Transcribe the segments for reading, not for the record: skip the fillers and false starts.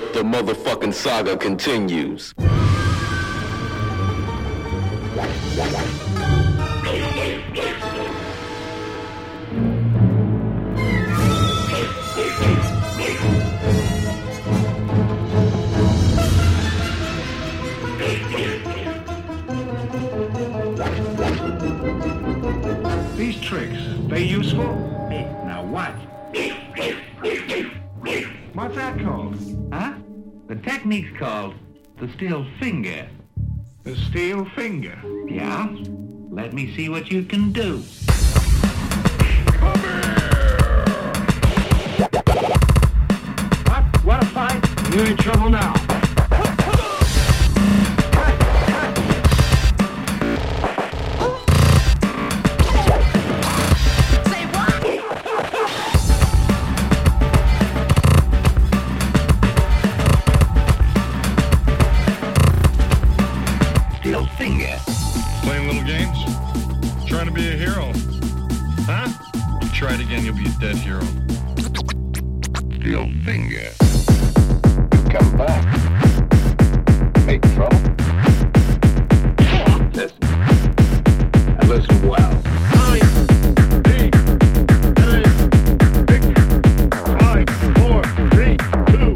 The motherfucking saga continues. These tricks, they useful? Hey, now what? What's that called? Huh? The technique's called the steel finger. The steel finger? Yeah? Let me see what you can do. Come here! What a fight! You're in trouble now. Try it again, you'll be a dead hero. Steel finger. Come back. Make trouble. Listen. And listen well. 9, 8, 7, 6, 5, 4, 3, 2.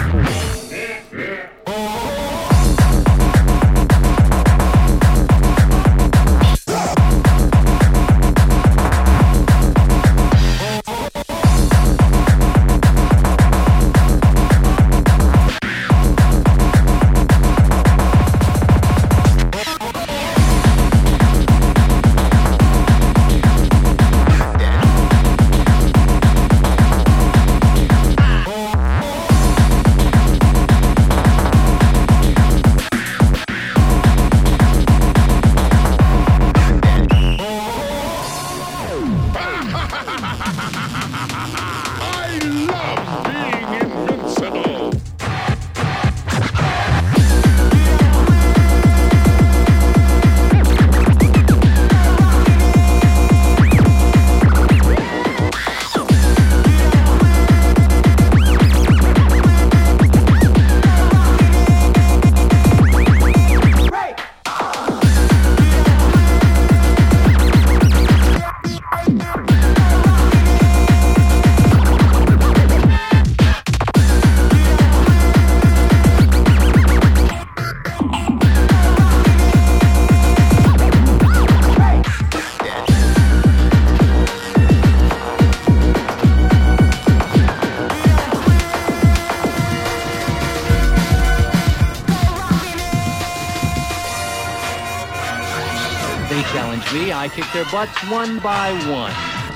They challenged me, I kicked their butts one by one.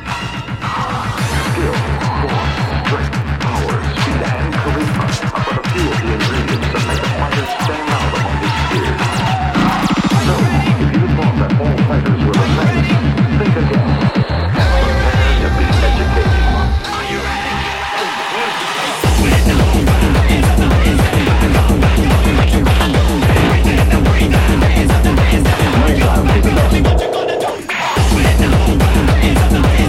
Skill, force, strength, power, speed, and charisma are but a few of the ingredients that make a fighter stand out among his peers. So, if you thought that all fighters were the same, think again. And prepare to be educated. Are you ready? What you gonna do?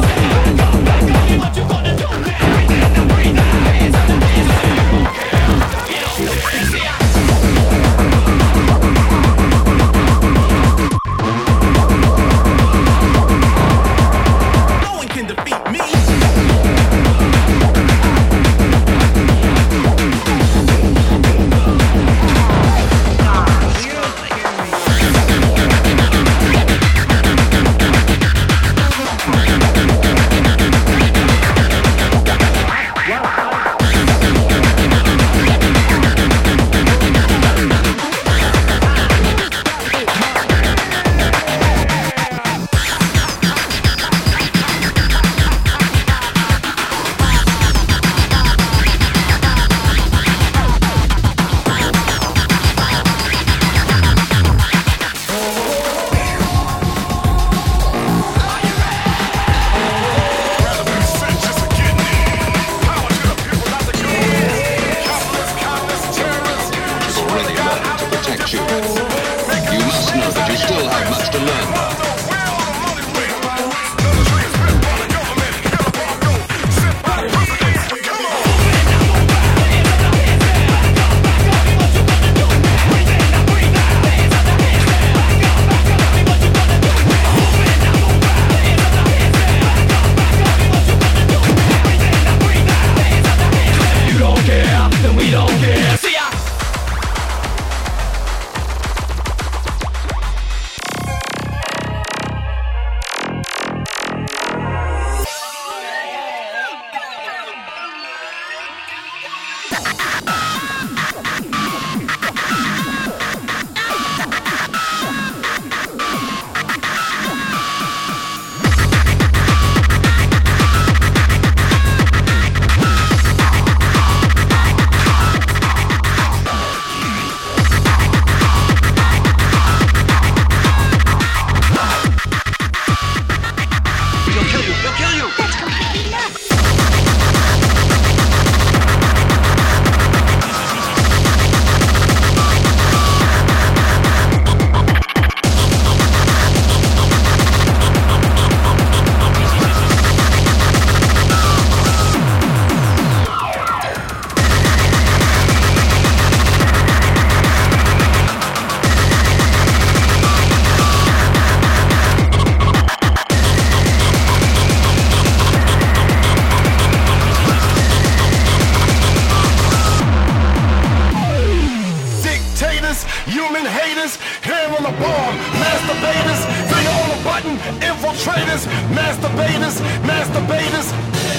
human haters, hand on the bomb, masturbators, finger on the button, infiltrators, masturbators, masturbators.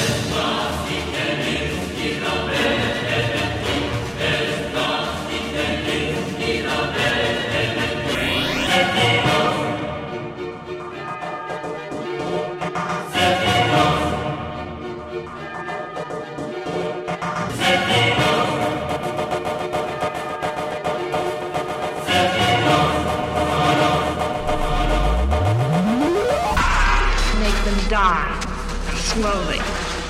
Die slowly.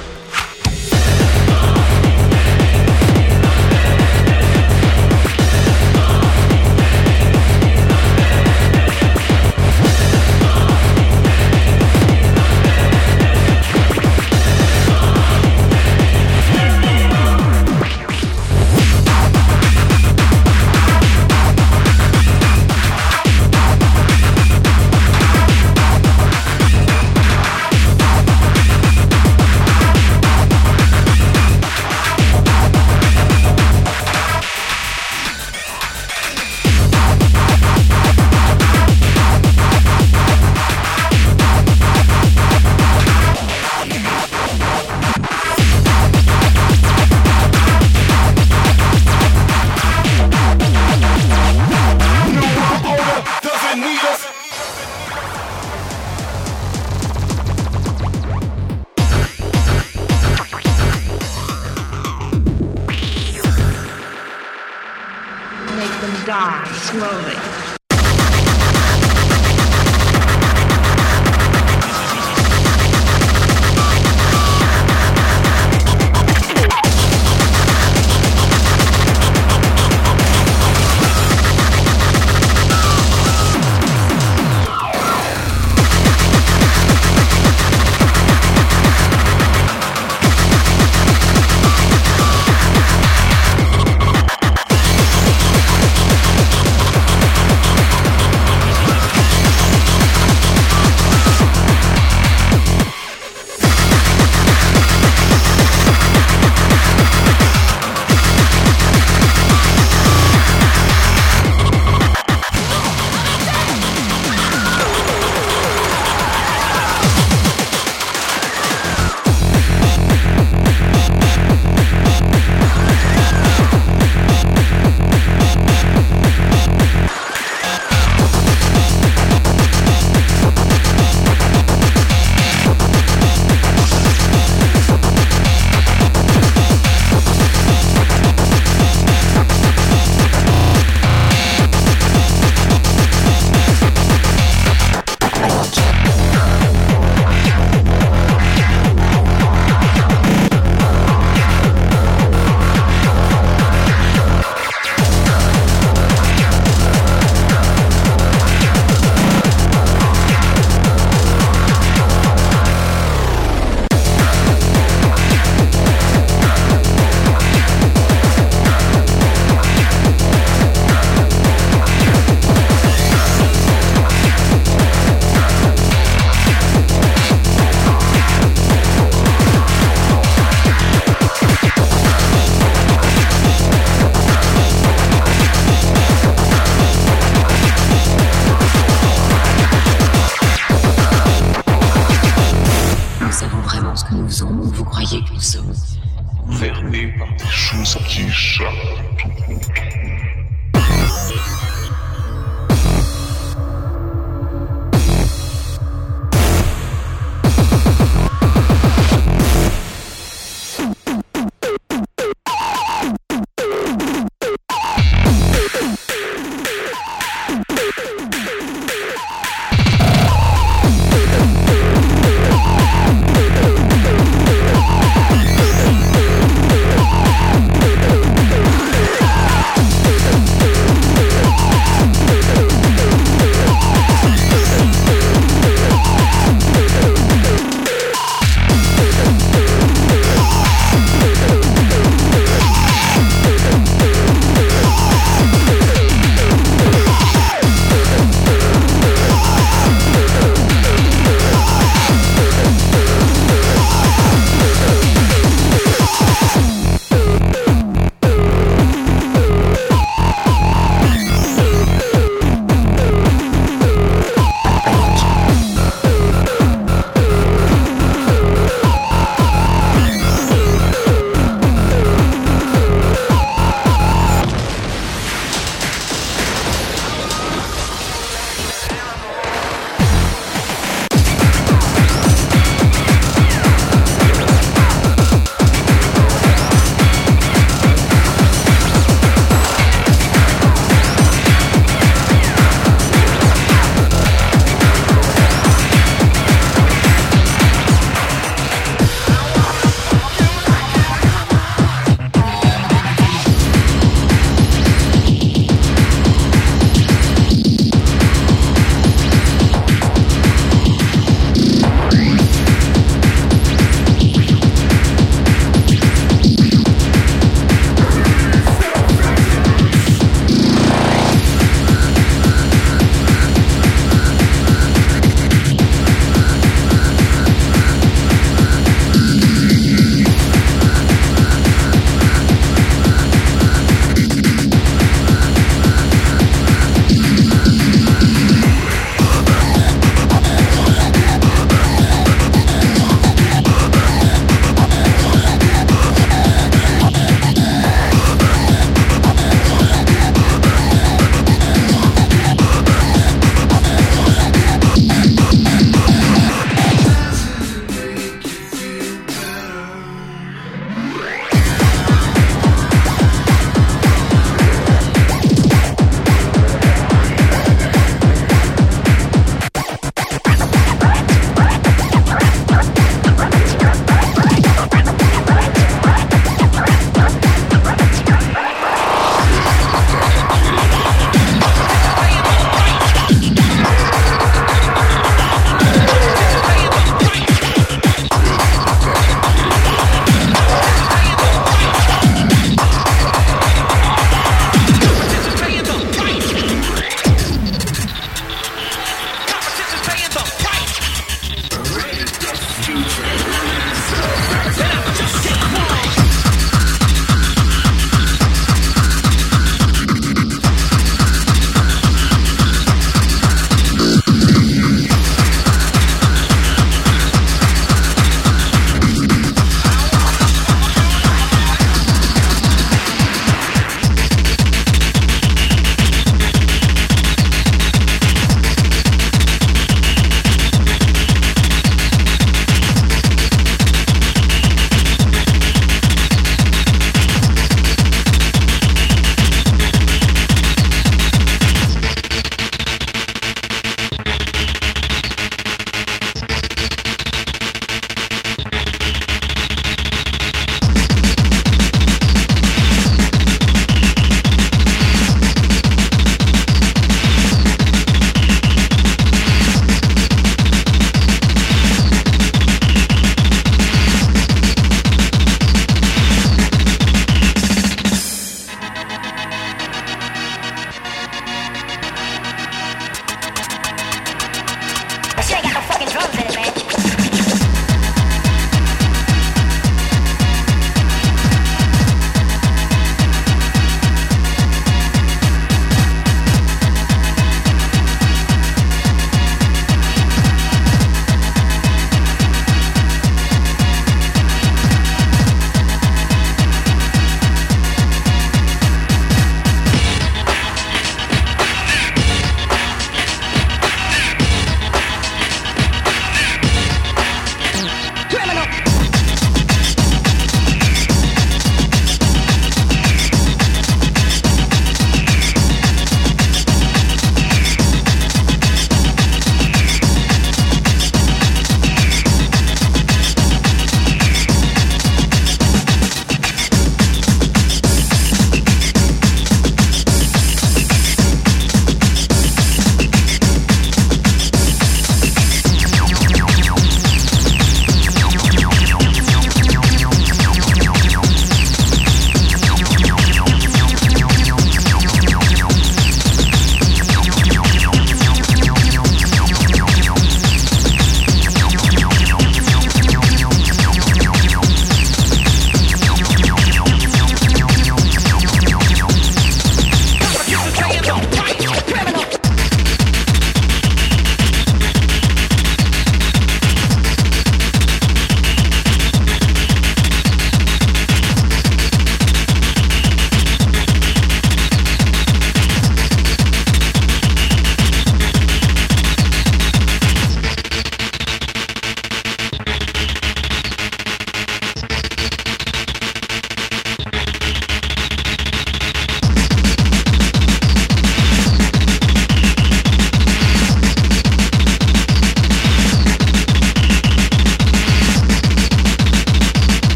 Die slowly. Vous croyez que nous sommes gouvernés par des choses qui échappent à tout contrôle.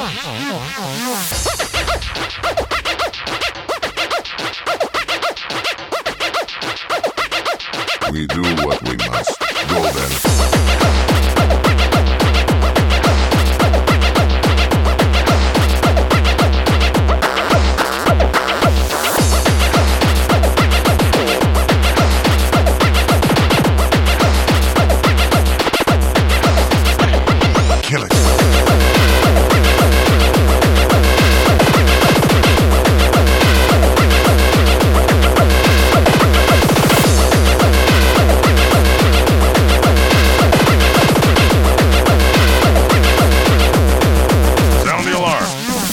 We do what we must. Go then. Kill it. Sound the alarm.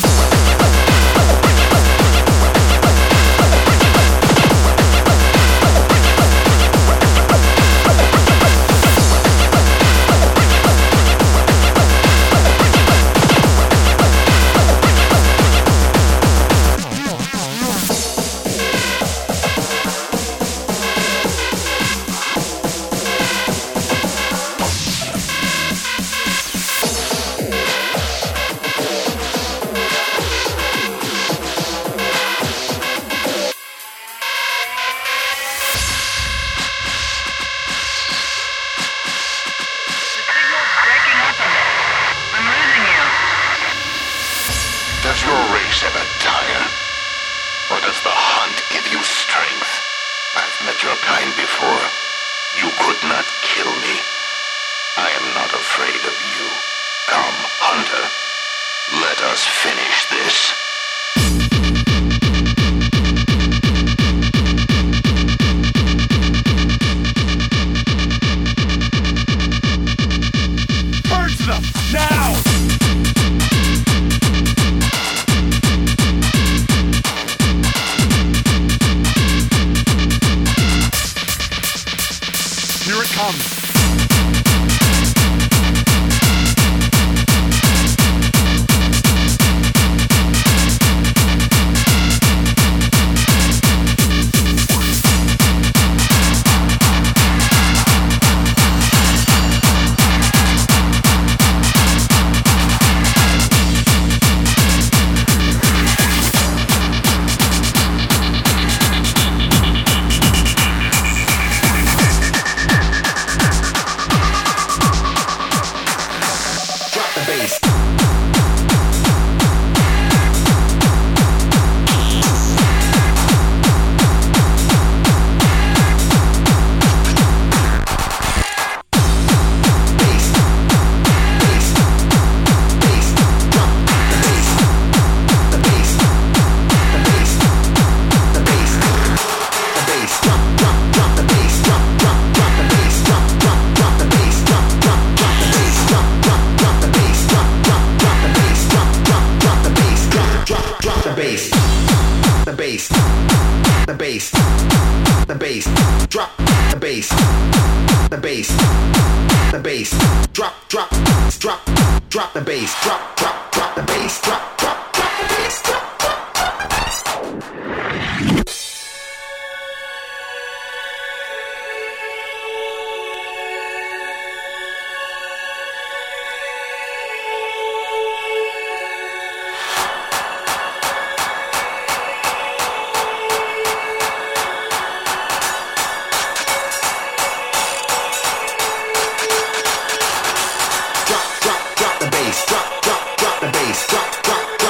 Does your race ever tire? Or does the hunt give you strength? I've met your kind before. You could not kill me. I am not afraid of you. Come, hunter. Let us finish this. Purge them now! Here it comes. Drop the bass, drop the bass, drop the bass, drop. Drop the bass, drop the bass, drop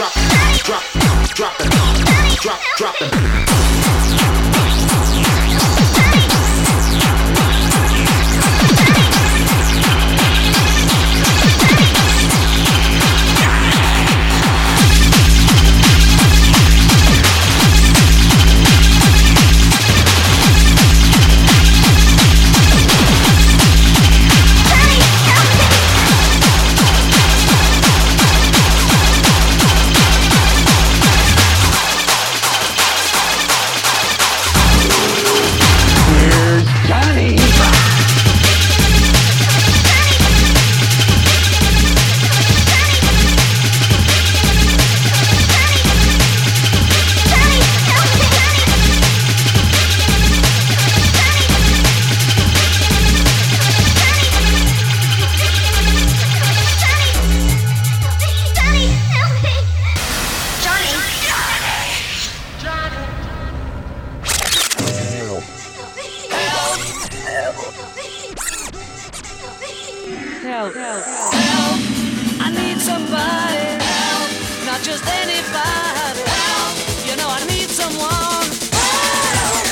Help. I need somebody. Help. Not just anybody. Help. You know I need someone. Help.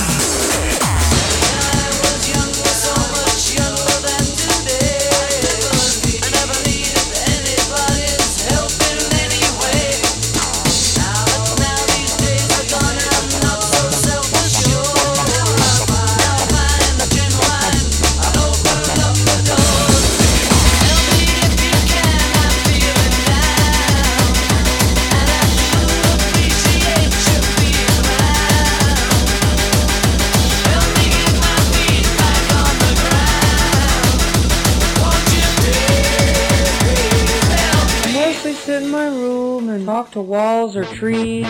When I was younger, so much younger than today, I never needed anybody's help in any way. Now these days are gone, I'm not so self-assured. Now I find a genuine, I'll open up the door. Sit in my room and talk to walls or trees.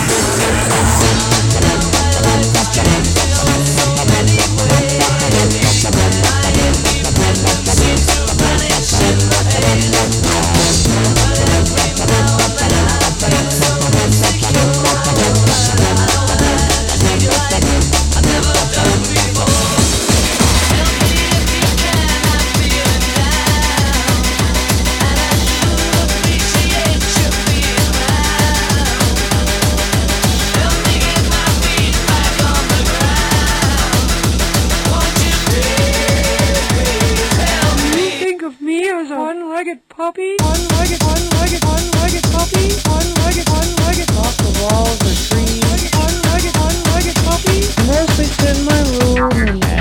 Puppy, one-legged puppy, one-legged, off the walls or trees, one-legged puppy. I mostly sit in my room and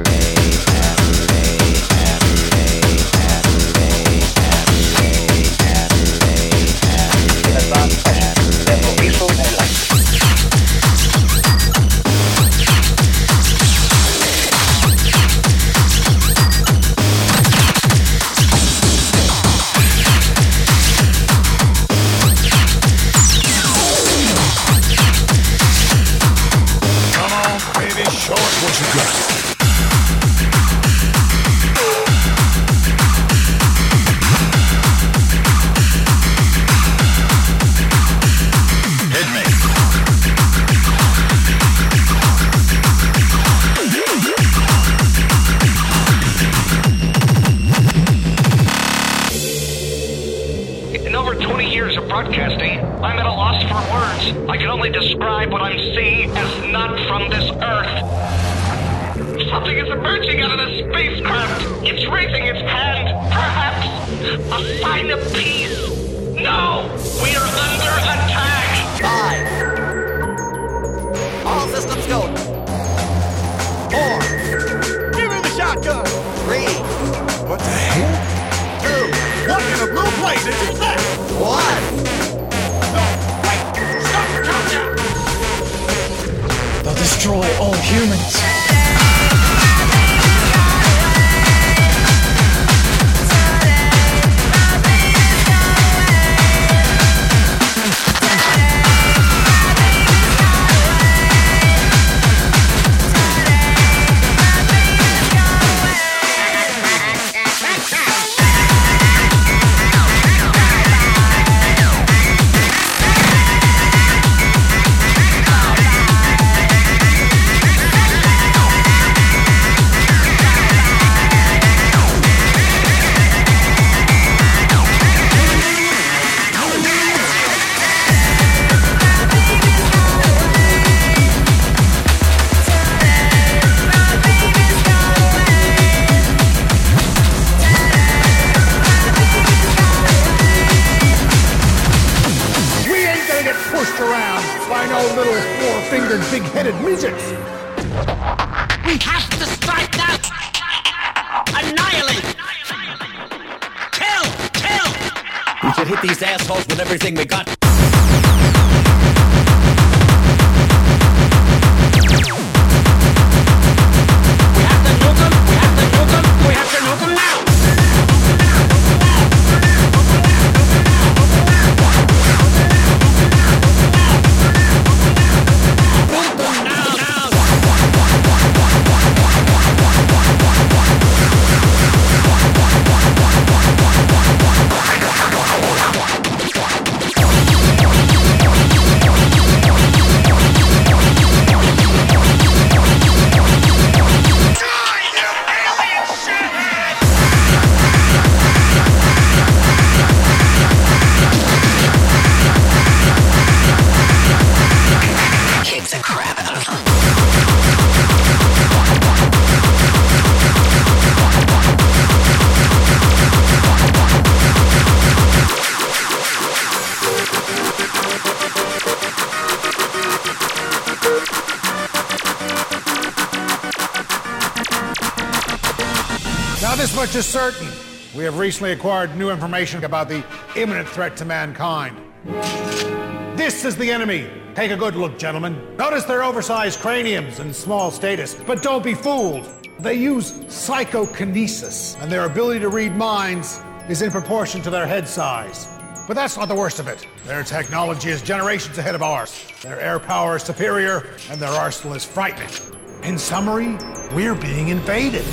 broadcasting, I'm at a loss for words. I can only describe what I'm seeing as not from this Earth. Something is emerging out of the spacecraft. It's raising its hand. Perhaps a sign of peace. No! We are under attack! 5. All systems go. 4. Give me the shotgun. 3. What the hell? 2. What in the blue place did you say? 1. No, wait! Stop the countdown! They'll destroy all humans. pushed around by no little four-fingered, big-headed midgets. We have to strike now! Annihilate! Kill! Kill! We should hit these assholes with everything we got. We have to nuke them! We have to nuke them! We have to nuke them now! Now, this much is certain. We have recently acquired new information about the imminent threat to mankind. This is the enemy. Take a good look, gentlemen. Notice their oversized craniums and small status, but don't be fooled. They use psychokinesis, and their ability to read minds is in proportion to their head size. But that's not the worst of it. Their technology is generations ahead of ours. Their air power is superior, and their arsenal is frightening. In summary, we're being invaded.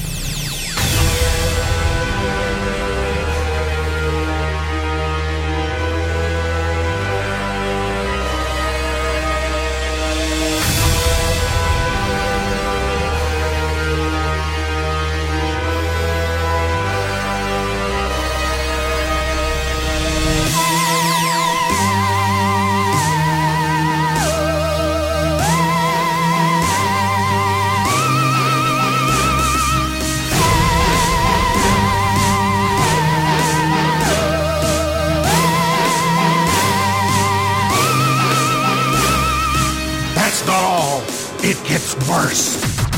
Not all. It gets worse.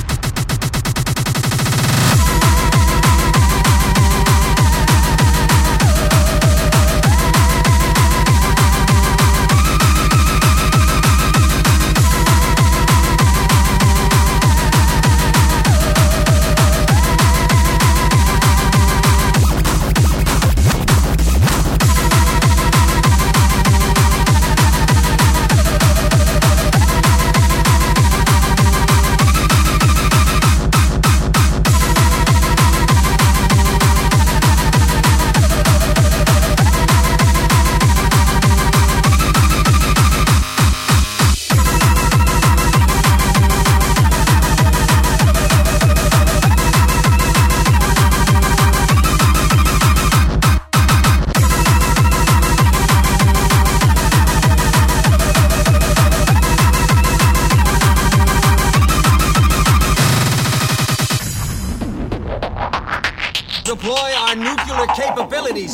Deploy our nuclear capabilities.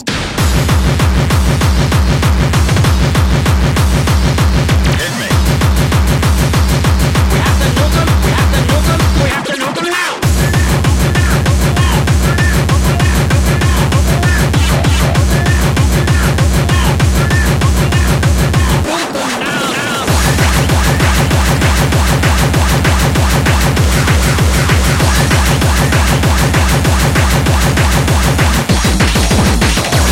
Hit me. We have to nuke them. We have to nuke them. We have to nuke them now. Now.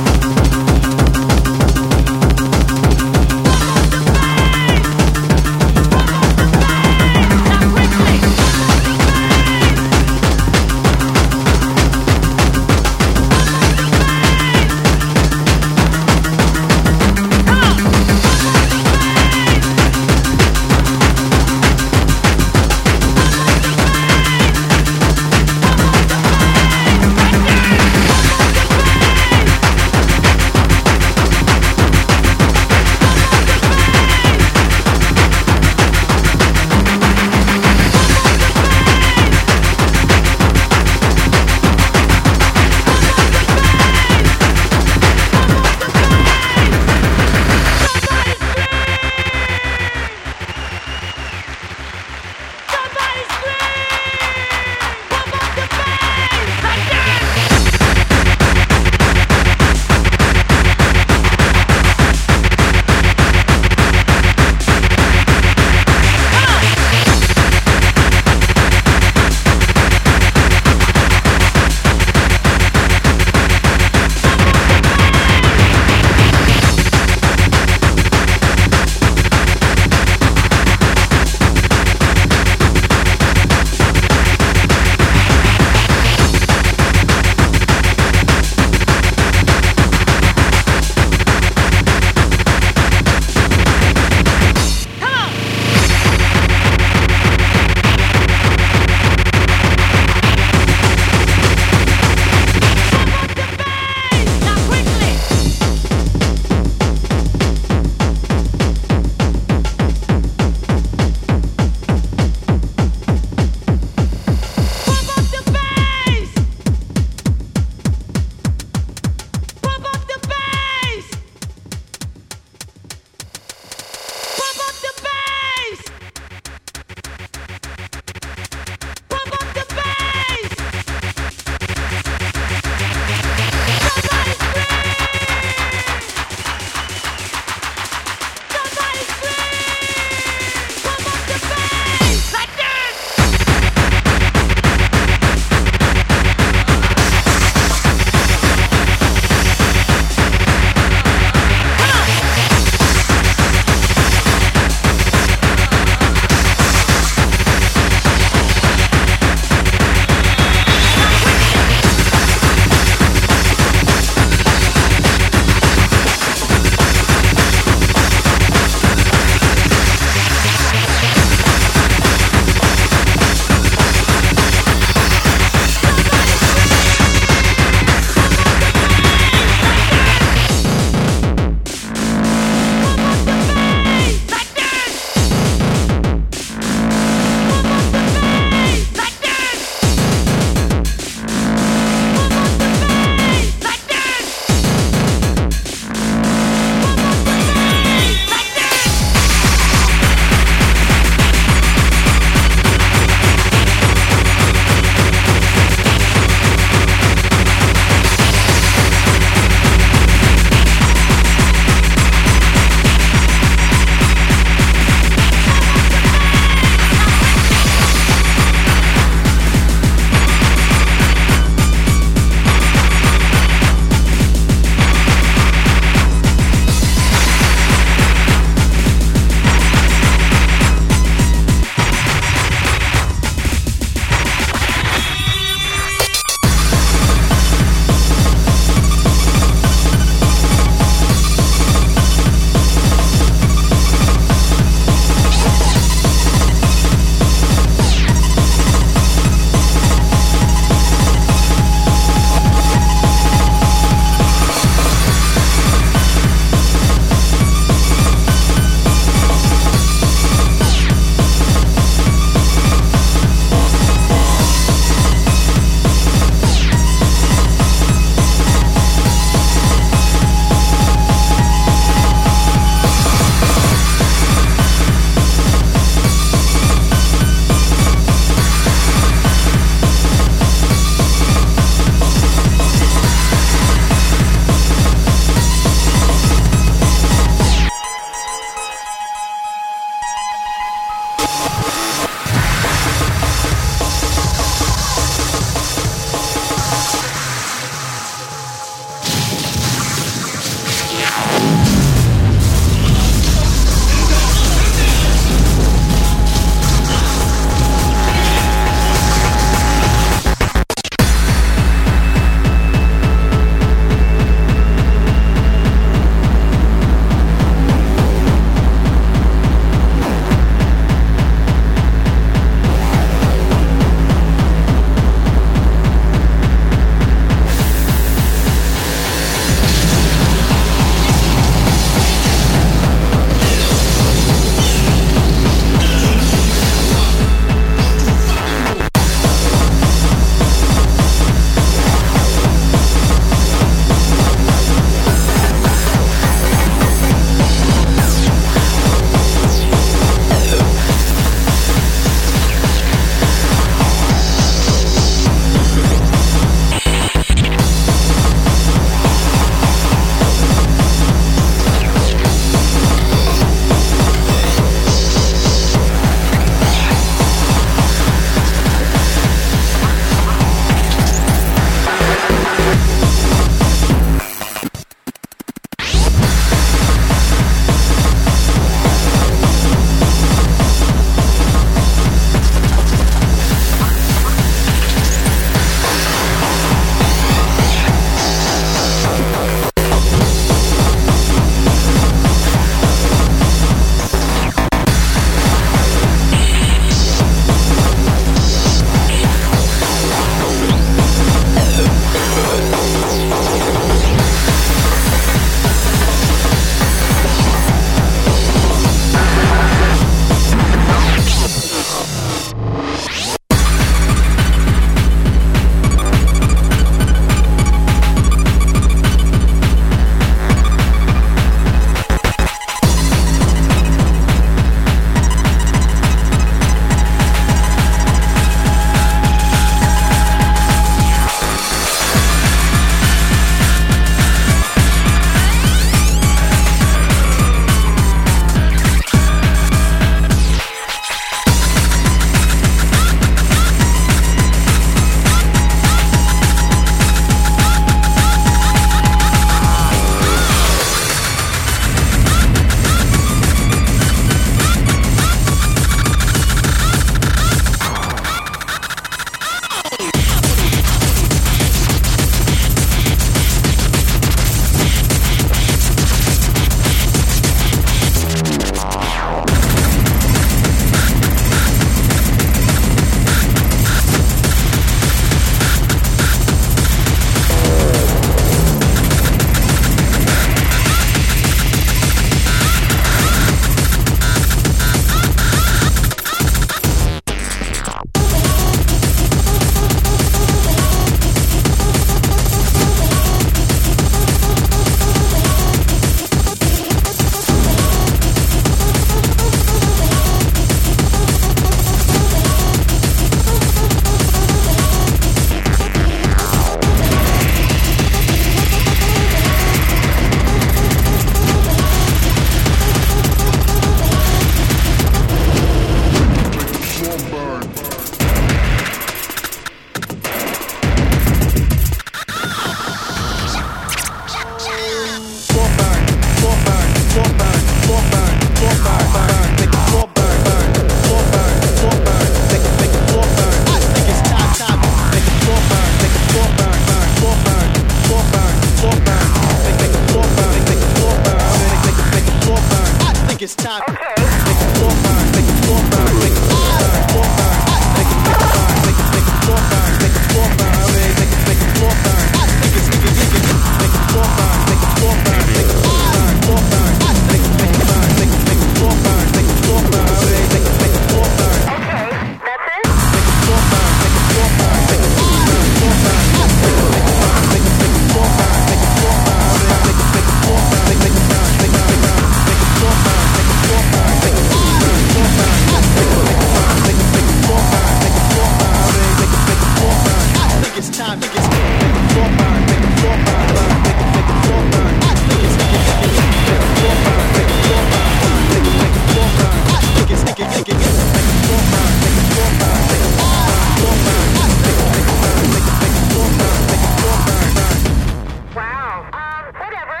time. Okay. Make the floor burn, make the floor burn, make the floor burn, floor burn. Make the floor burn, make the floor burn, make the floor burn, make the floor burn. Make the floor burn, make the floor burn, make the floor burn, make the floor burn, floor burn. Make the burn, make the floor burn, make the floor burn, make the floor burn. Okay, that's it? Make the floor burn, make the floor burn, make the floor burn, floor burn. Make the floor burn, make the floor burn, make the floor burn, make the floor burn, make the floor burn, make the floor burn, make the floor burn, make the floor burn, make the floor burn, make the floor burn, make the floor burn, make the floor burn. I think it's time to get make the floor burn, make the floor burn, make the floor burn. I think it's make the floor burn, make the floor burn, make the floor burn. I think it's make the floor burn, make the floor burn, make the floor burn, make the floor burn. I think it's make the floor burn, make the floor burn, make the floor burn. Wow. Whatever.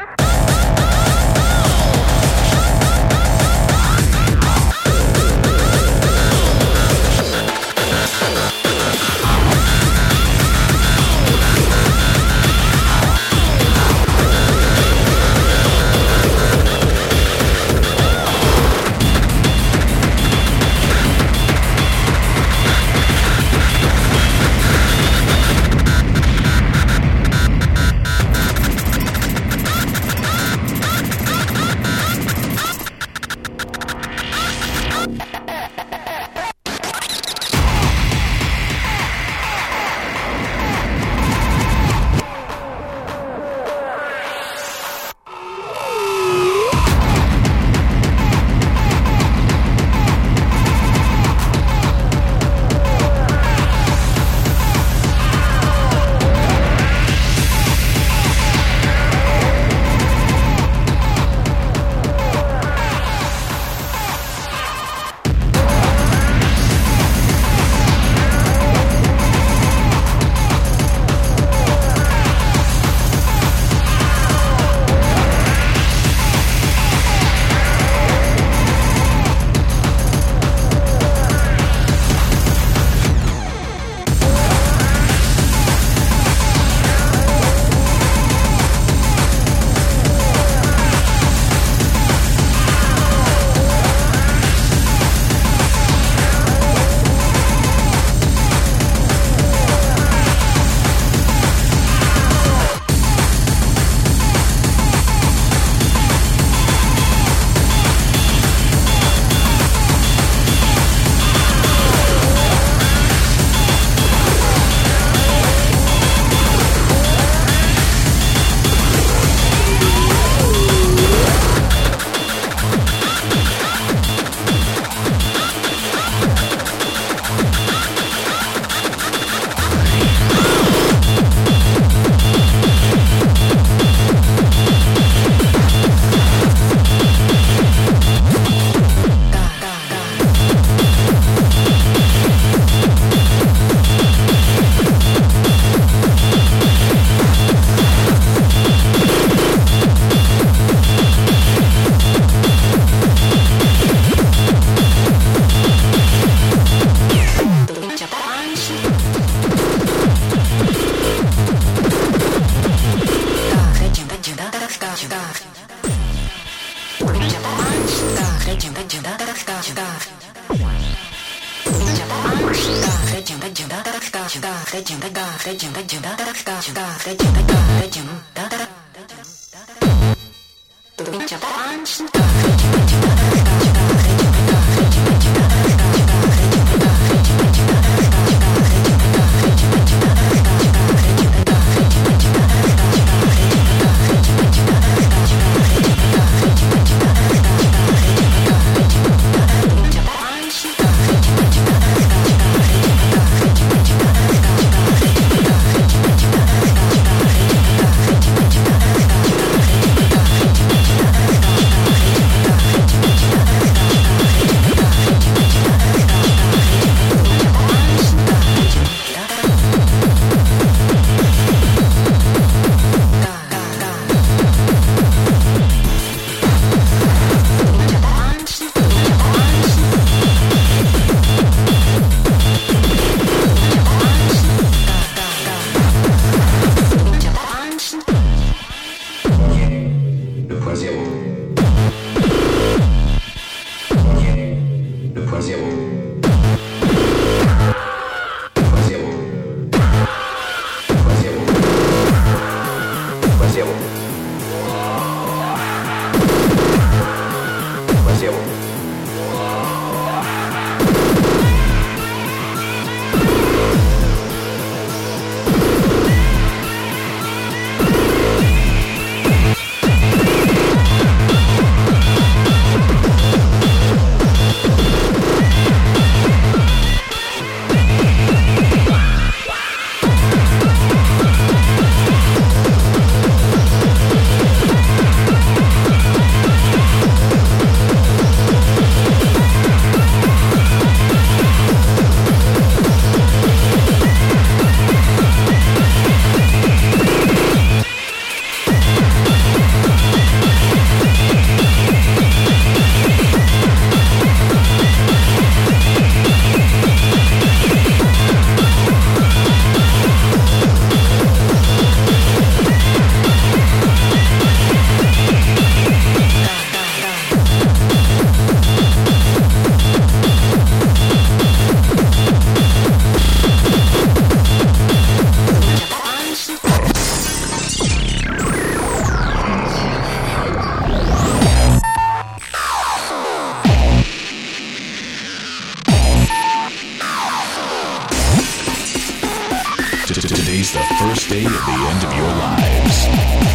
day at the end of your lives.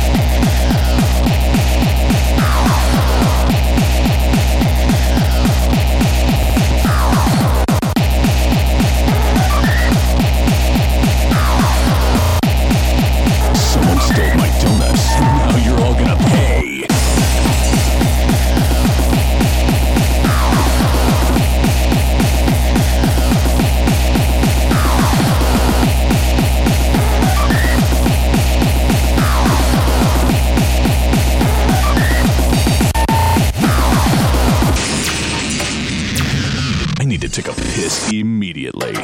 Someone stole my donuts. Now you're all gonna pay. I need to take a piss immediately.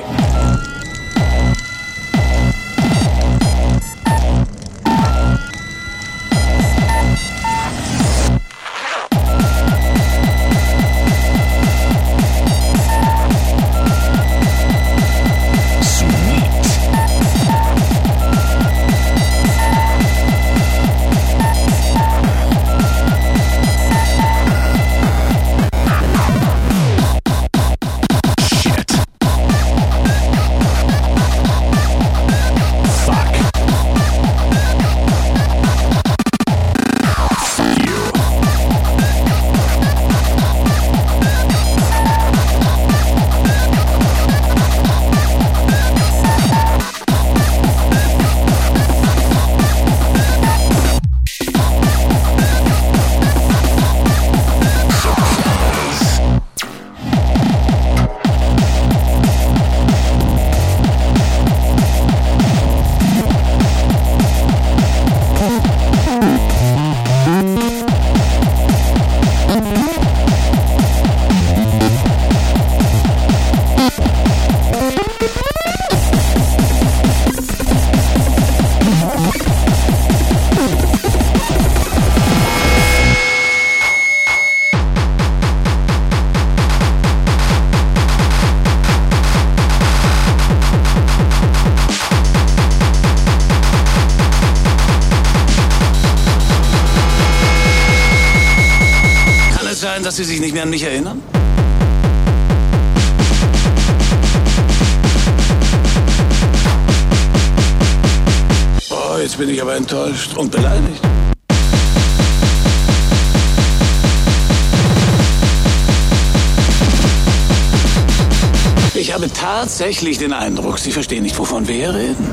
Dass Sie sich nicht mehr an mich erinnern? Oh, jetzt bin ich aber enttäuscht und beleidigt. Ich habe tatsächlich den Eindruck, Sie verstehen nicht, wovon wir hier reden.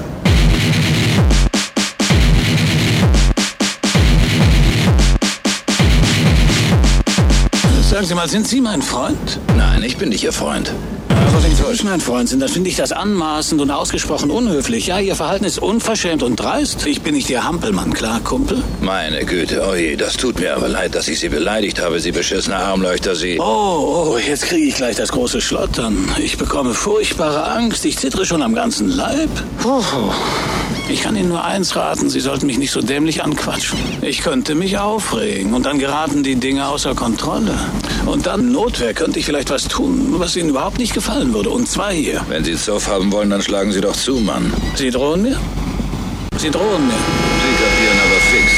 Sagen Sie mal, sind Sie mein Freund? Nein, ich bin nicht Ihr Freund. Aber wenn Sie nicht mein Freund sind, dann finde ich das anmaßend und ausgesprochen unhöflich. Ja, Ihr Verhalten ist unverschämt und dreist. Ich bin nicht Ihr Hampelmann, klar, Kumpel? Meine Güte, oje, das tut mir aber leid, dass ich Sie beleidigt habe, Sie beschissener Armleuchter, Sie... Oh, jetzt kriege ich gleich das große Schlottern. Ich bekomme furchtbare Angst. Ich zittere schon am ganzen Leib. Ich kann Ihnen nur eins raten, Sie sollten mich nicht so dämlich anquatschen. Ich könnte mich aufregen und dann geraten die Dinge außer Kontrolle. Und dann, Notwehr, könnte ich vielleicht was tun, was Ihnen überhaupt nicht gefallen würde. Und zwar hier. Wenn Sie Zoff haben wollen, dann schlagen Sie doch zu, Mann. Sie drohen mir? Sie drohen mir. Sie kapieren aber fix.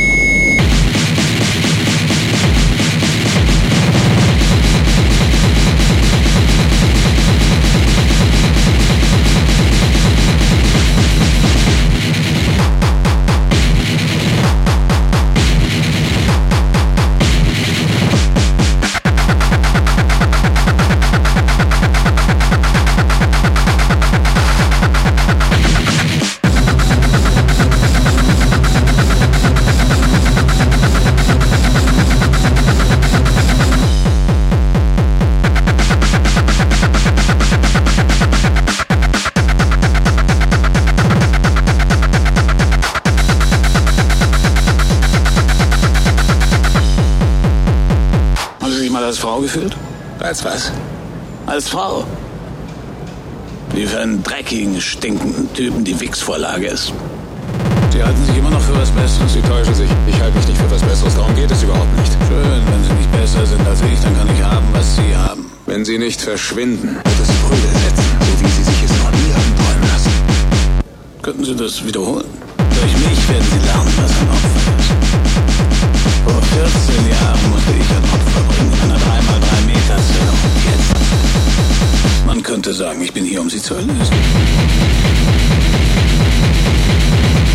Als Frau gefühlt? Als was? Als Frau. Wie für einen dreckigen, stinkenden Typen die Wichsvorlage ist. Sie halten sich immer noch für was Besseres. Sie täuschen sich. Ich halte mich nicht für was Besseres. Darum geht es überhaupt nicht. Schön, wenn Sie nicht besser sind als ich, dann kann ich haben, was Sie haben. Wenn Sie nicht verschwinden, wird es Prügel setzen, so wie Sie sich es noch nie haben träumen lassen. Könnten Sie das wiederholen? Durch mich werden Sie lernen, was ein Opfer ist. Vor 14 Jahren musste ich ein Opfer bringen in einer 3x3 Meter Zelle. Und jetzt? Man könnte sagen, ich bin hier, um Sie zu erlösen.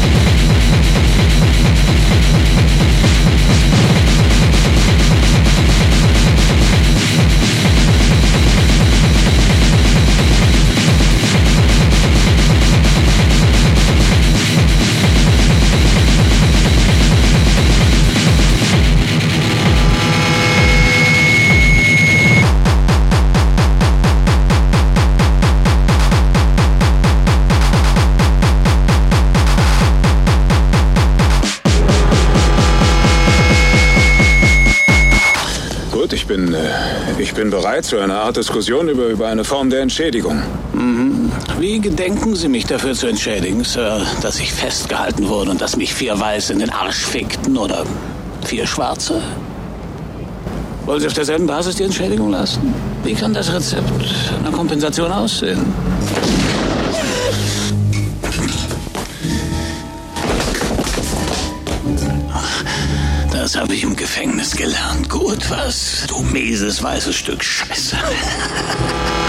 bin bereit zu einer Art Diskussion über eine Form der Entschädigung. Mhm. Wie gedenken Sie mich dafür zu entschädigen, Sir, dass ich festgehalten wurde und dass mich 4 Weiße in den Arsch fickten oder 4 Schwarze? Wollen Sie auf derselben Basis die Entschädigung lassen? Wie kann das Rezept einer Kompensation aussehen? Das habe ich im Gefängnis gelernt. Gut, was? Du mieses weißes Stück Scheiße.